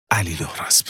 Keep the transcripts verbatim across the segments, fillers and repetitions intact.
علی لهرازبی.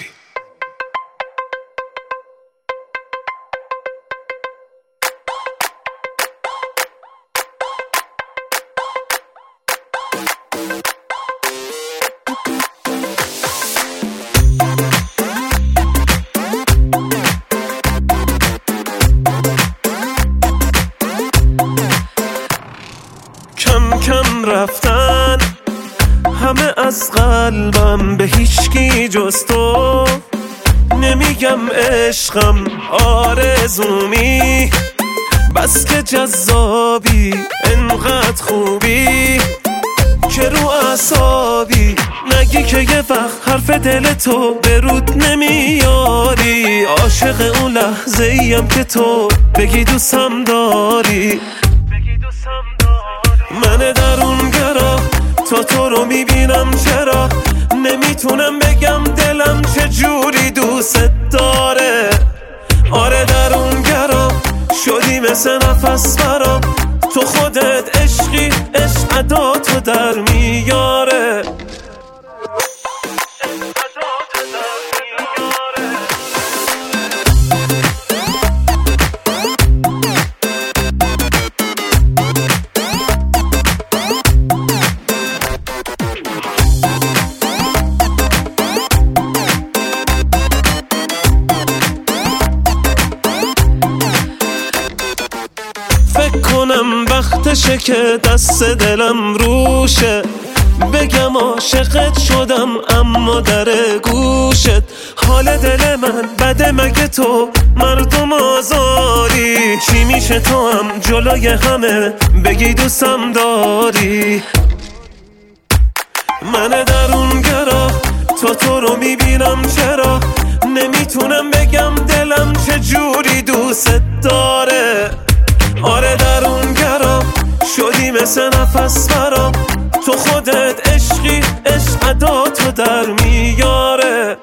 کم کم رفتن همه از قلبم، به هیچکی جز تو نمیگم عشقم آرزومی، بس که جذابی انقدر خوبی که رو اعصابی نگی که یه وقت حرف دل تو به رود نمیاری. عاشق اون لحظه ایم که تو بگی دوستم داری. من درونگرا تا تو رو میبینم، چرا نمیتونم بگم دلم چه جوری دوست داره. آره درونگرا شدی مثل نفس برام، تو خودت عشقی، عشق عداتو در میاره. کنم وقتشه که دست دلم روشه، بگم عاشقت شدم اما در گوشت. حال دل من بده مگه تو مردم آزاری؟ چی میشه تو هم جلوی همه بگی دوستم داری؟ من درونگرا تا تو رو میبینم، چرا نمیتونم بگم دلم چه جوری دوست داره. آره درونگرا شدی مثل نفس برام، تو خودت عشقی، عشق عداتو در میاره.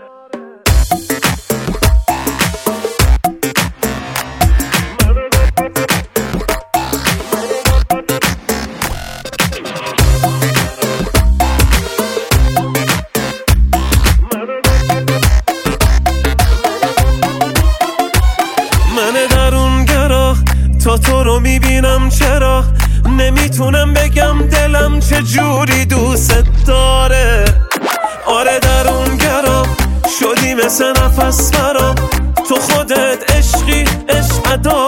من درونگرا تا تو رو میبینم، چرا نمیتونم بگم دلم چه جوری دوست داره. آره درونگرا شدی مثل نفس برام، تو خودت عشقی، عشق عدا